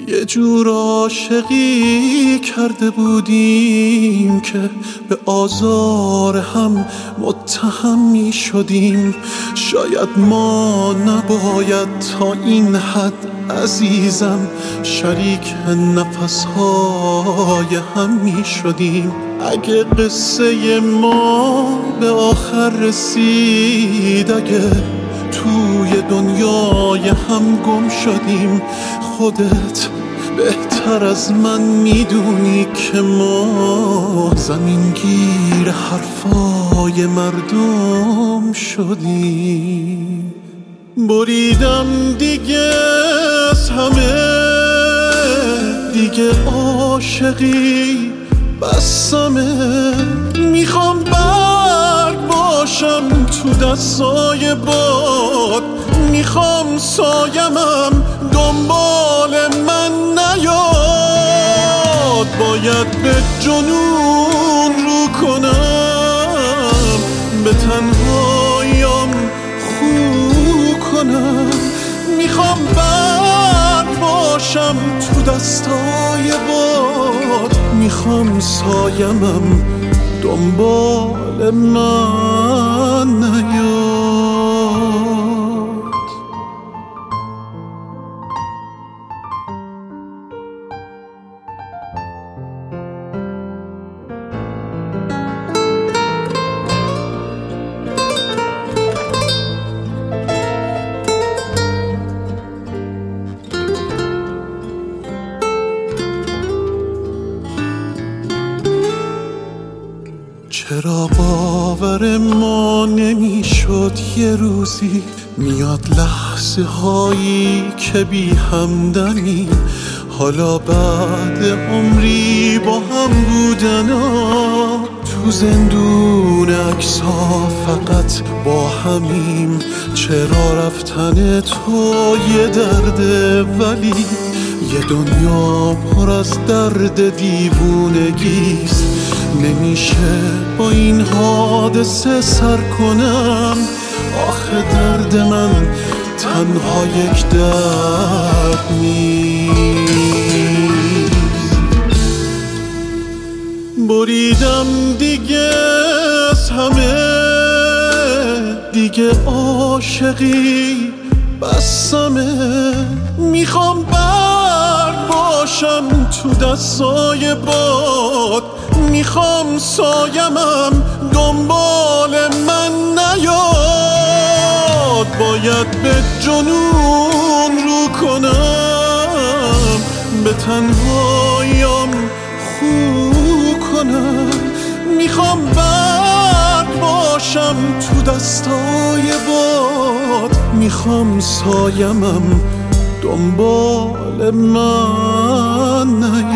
یه جور عاشقی کرده بودیم که به آزار هم متهم می شدیم. شاید ما نباید تا این حد عزیزم شریک نفسهای هم می شدیم. اگه قصه ما به آخر رسید، اگه توی دنیای هم گم شدیم، خودت بهتر از من میدونی که ما زمینگیر حرفای مردم شدیم. بریدم دیگه از همه، دیگه عاشقی بسمه. میخوام برگ باشم تو دستای باد، میخوام سایمم دنبال من نیاد. باید به جنون رو کنم، به تنهاییم خو کنم. میخوام برگ باشم تو دستای باد، میخوام سایمم دنبال من نیاد. چرا باور ما نمیشد یه روزی میاد لحظه هایی که بی همدمی، حالا بعد عمری با هم بودنا، تو زندون عکس‌ها فقط با همیم. چرا رفتن تو یه درده ولی یه دنیا پر از درد دیوونگیست. نمیشه با این حادثه سر کنم، آخه درد من تنها یک درد نیست. بریدم دیگه از همه، دیگه عاشقی بسمه. میخوام برگ باشم تو دستای باد، میخوام سایمم دنبال من نیاد. باید به جنون رو کنم، به تنهاییم خو کنم. میخوام برگ باشم تو دستای باد، میخوام سایمم دنبال من نیاد.